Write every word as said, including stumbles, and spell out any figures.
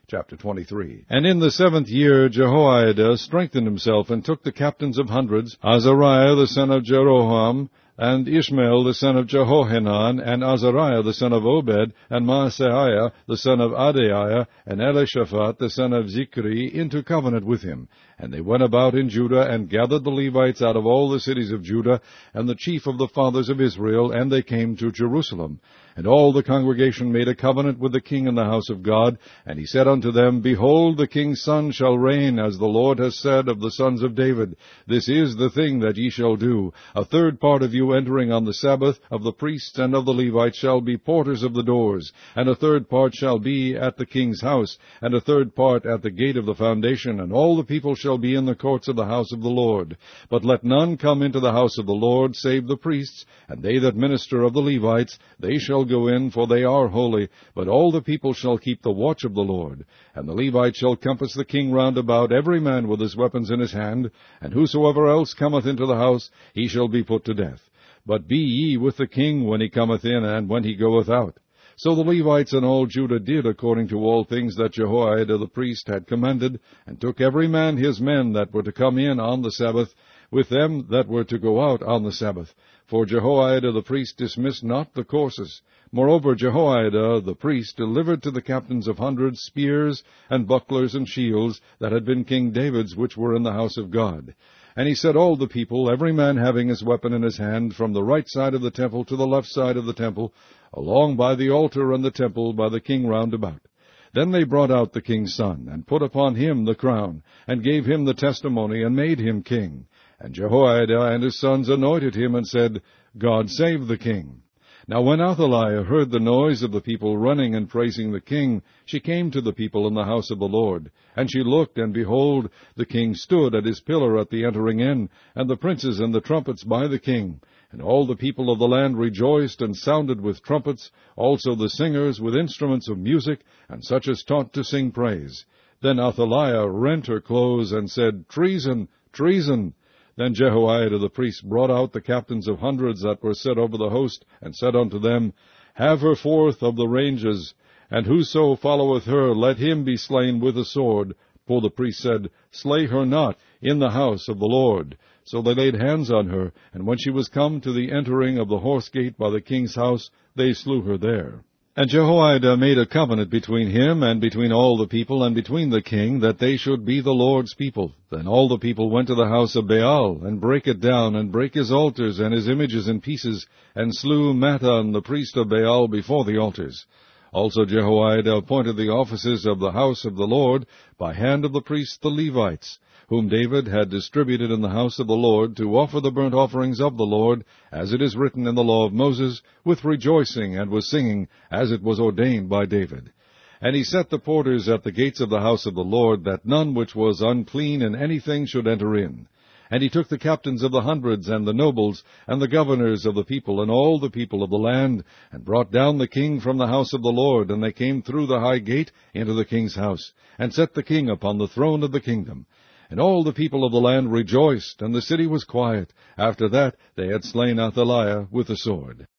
Chapter twenty-three. And in the seventh year Jehoiada strengthened himself, and took the captains of hundreds, Azariah the son of Jeroham, and Ishmael the son of Jehohanan, and Azariah the son of Obed, and Maaseiah the son of Adaiah, and Elishaphat the son of Zichri, into covenant with him. And they went about in Judah, and gathered the Levites out of all the cities of Judah, and the chief of the fathers of Israel, and they came to Jerusalem. And all the congregation made a covenant with the king in the house of God. And he said unto them, Behold, the king's son shall reign, as the Lord has said of the sons of David. This is the thing that ye shall do. A third part of you entering on the Sabbath, of the priests and of the Levites, shall be porters of the doors. And a third part shall be at the king's house, and a third part at the gate of the foundation. And all the people shall be in the courts of the house of the Lord. But let none come into the house of the Lord, save the priests, and they that minister of the Levites. They shall go in, for they are holy, but all the people shall keep the watch of the Lord. And the Levites shall compass the king round about, every man with his weapons in his hand, and whosoever else cometh into the house, he shall be put to death. But be ye with the king when he cometh in, and when he goeth out. So the Levites and all Judah did according to all things that Jehoiada the priest had commanded, and took every man his men that were to come in on the Sabbath, with them that were to go out on the Sabbath. For Jehoiada the priest dismissed not the courses. Moreover, Jehoiada the priest delivered to the captains of hundreds spears, and bucklers, and shields, that had been King David's, which were in the house of God. And he set all the people, every man having his weapon in his hand, from the right side of the temple to the left side of the temple, along by the altar and the temple, by the king round about. Then they brought out the king's son, and put upon him the crown, and gave him the testimony, and made him king. And Jehoiada and his sons anointed him, and said, God save the king. Now when Athaliah heard the noise of the people running and praising the king, she came to the people in the house of the Lord. And she looked, and behold, the king stood at his pillar at the entering in, and the princes and the trumpets by the king. And all the people of the land rejoiced, and sounded with trumpets, also the singers with instruments of music, and such as taught to sing praise. Then Athaliah rent her clothes, and said, Treason, treason! Then Jehoiada the priest brought out the captains of hundreds that were set over the host, and said unto them, Have her forth of the ranges, and whoso followeth her, let him be slain with a sword. For the priest said, Slay her not in the house of the Lord. So they laid hands on her, and when she was come to the entering of the horse gate by the king's house, they slew her there. And Jehoiada made a covenant between him and between all the people and between the king, that they should be the Lord's people. Then all the people went to the house of Baal, and brake it down, and brake his altars and his images in pieces, and slew Mattan the priest of Baal before the altars. Also Jehoiada appointed the offices of the house of the Lord by hand of the priests the Levites, whom David had distributed in the house of the Lord, to offer the burnt offerings of the Lord, as it is written in the law of Moses, with rejoicing and with singing, as it was ordained by David. And he set the porters at the gates of the house of the Lord, that none which was unclean in anything should enter in. And he took the captains of the hundreds, and the nobles, and the governors of the people, and all the people of the land, and brought down the king from the house of the Lord, and they came through the high gate into the king's house, and set the king upon the throne of the kingdom. And all the people of the land rejoiced, and the city was quiet, after that they had slain Athaliah with the sword.